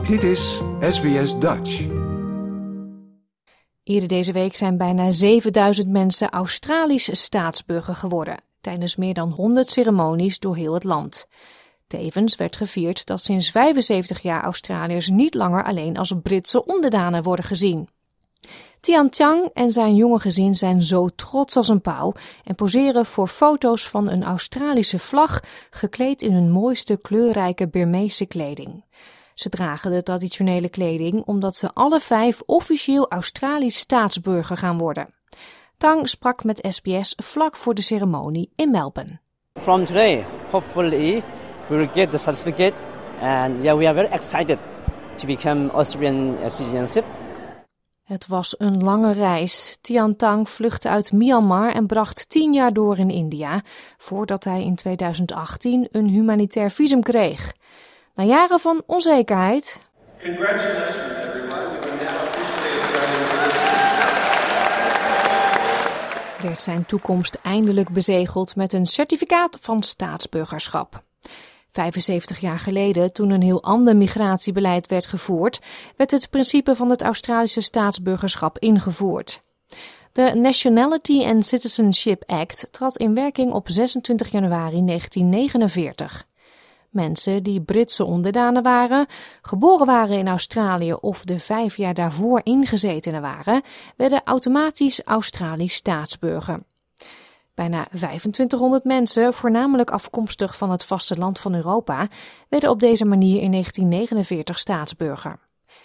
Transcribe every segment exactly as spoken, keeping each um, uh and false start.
Dit is S B S Dutch. Eerder deze week zijn bijna zevenduizend mensen Australisch staatsburger geworden, tijdens meer dan honderd ceremonies door heel het land. Tevens werd gevierd dat sinds vijfenzeventig jaar Australiërs niet langer alleen als Britse onderdanen worden gezien. Tian Chang en zijn jonge gezin zijn zo trots als een pauw en poseren voor foto's van een Australische vlag, gekleed in hun mooiste kleurrijke Birmeese kleding. Ze dragen de traditionele kleding omdat ze alle vijf officieel Australisch staatsburger gaan worden. Tang sprak met S B S vlak voor de ceremonie in Melbourne. From today, hopefully we will get the certificate and yeah, we are very excited to become Australian citizenship. Het was een lange reis. Tian Tang vluchtte uit Myanmar en bracht tien jaar door in India, voordat hij in tweeduizend achttien een humanitair visum kreeg. Na jaren van onzekerheid Congratulations everyone, you are now officially Australian citizens. werd zijn toekomst eindelijk bezegeld met een certificaat van staatsburgerschap. vijfenzeventig jaar geleden, toen een heel ander migratiebeleid werd gevoerd, werd het principe van het Australische staatsburgerschap ingevoerd. De Nationality and Citizenship Act trad in werking op zesentwintig januari negentien negenenveertig. Mensen die Britse onderdanen waren, geboren waren in Australië of de vijf jaar daarvoor ingezetenen waren, werden automatisch Australisch staatsburger. Bijna vijfentwintighonderd mensen, voornamelijk afkomstig van het vasteland van Europa, werden op deze manier in negentien negenenveertig staatsburger.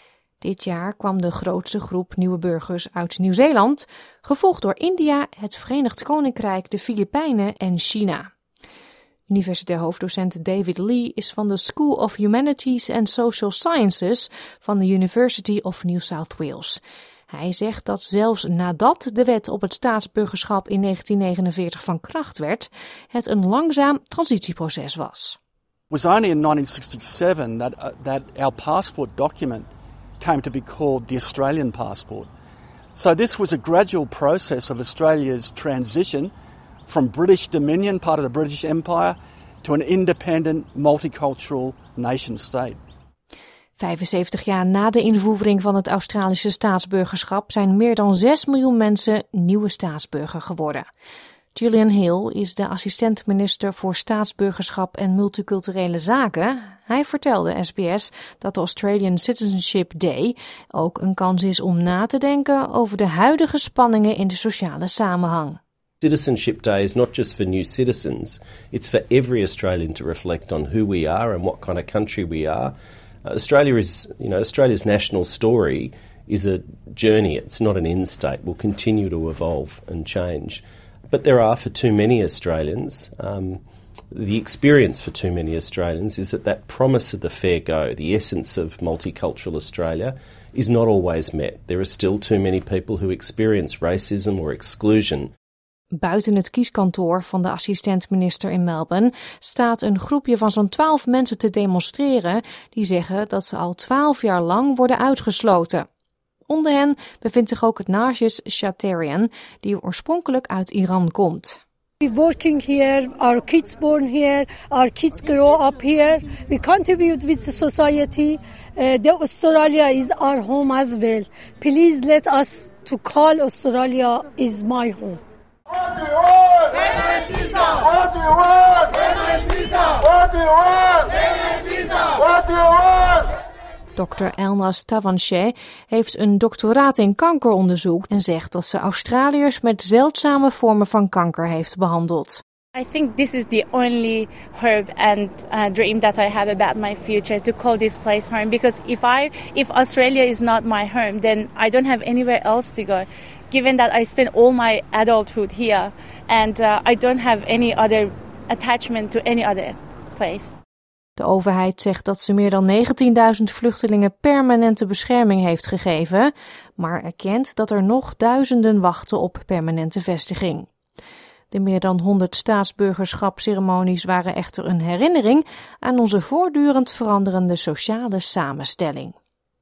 Dit jaar kwam de grootste groep nieuwe burgers uit Nieuw-Zeeland, gevolgd door India, het Verenigd Koninkrijk, de Filipijnen en China. Universitair hoofddocent David Lee is van de School of Humanities and Social Sciences van de University of New South Wales. Hij zegt dat zelfs nadat de wet op het staatsburgerschap in negentien negenenveertig van kracht werd, het een langzaam transitieproces was. It was only in nineteen sixty-seven that, uh, that our passport document came to be called the Australian passport. So this was a gradual process of Australia's transition from British Dominion, part of the British Empire, to an independent, multicultural nation state. vijfenzeventig jaar na de invoering van het Australische staatsburgerschap zijn meer dan zes miljoen mensen nieuwe staatsburger geworden. Gillian Hill is de assistent-minister voor staatsburgerschap en multiculturele zaken. Hij vertelde S B S dat de Australian Citizenship Day ook een kans is om na te denken over de huidige spanningen in de sociale samenhang. Citizenship Day is not just for new citizens, it's for every Australian to reflect on who we are and what kind of country we are. Uh, Australia is, you know, Australia's national story is a journey. It's not an end state. We'll continue to evolve and change. But there are, for too many Australians, um, the experience for too many Australians is that that promise of the fair go, the essence of multicultural Australia, is not always met. There are still too many people who experience racism or exclusion. Buiten het kieskantoor van de assistent-minister in Melbourne staat een groepje van zo'n twaalf mensen te demonstreren die zeggen dat ze al twaalf jaar lang worden uitgesloten. Onder hen bevindt zich ook het Nargis Shatarian, die oorspronkelijk uit Iran komt. We working here, our kids born here, our kids grow up here. We contribute with the society. Uh, the Australia is our home as well. Please let us to call Australia is my home. What do you want? Permanent visa. What do you want? Permanent visa. What do you want? Permanent visa. What do you want? dokter Elnas Tavanche heeft een doctoraat in kankeronderzoek en zegt dat ze Australiërs met zeldzame vormen van kanker heeft behandeld. I think this is the only hope and uh, dream that I have about my future, to call this place home. Because if I, if Australia is not my home, then I don't have anywhere else to go. Given that I spent all my adulthood here, and uh, I don't have any other attachment to any other place. De overheid zegt dat ze meer dan negentienduizend vluchtelingen permanente bescherming heeft gegeven, maar erkent dat er nog duizenden wachten op permanente vestiging. De meer dan honderd staatsburgerschapsceremonies waren echter een herinnering aan onze voortdurend veranderende sociale samenstelling.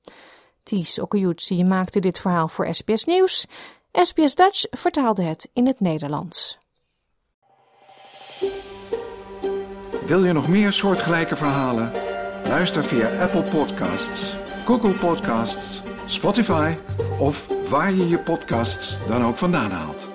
Ties Okuyutsi maakte dit verhaal voor S B S Nieuws. S B S Dutch vertaalde het in het Nederlands. Wil je nog meer soortgelijke verhalen? Luister via Apple Podcasts, Google Podcasts, Spotify of waar je je podcasts dan ook vandaan haalt.